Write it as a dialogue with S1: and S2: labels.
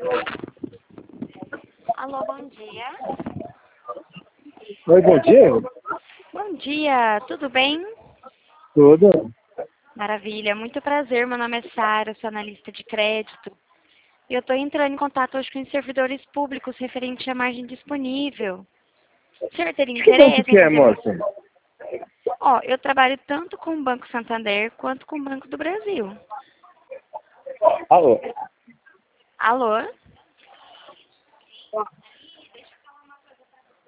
S1: Alô, bom dia.
S2: Oi, bom dia.
S1: Bom dia, tudo bem?
S2: Tudo.
S1: Maravilha, muito prazer. Meu nome é Sara, sou analista de crédito. E eu estou entrando em contato hoje com os servidores públicos referente à margem disponível. O senhor teria
S2: Que banco
S1: interesse
S2: que
S1: em
S2: é,
S1: fazer uma...
S2: moça?
S1: Ó, eu trabalho tanto com o Banco Santander quanto com o Banco do Brasil.
S2: Alô?
S1: Alô?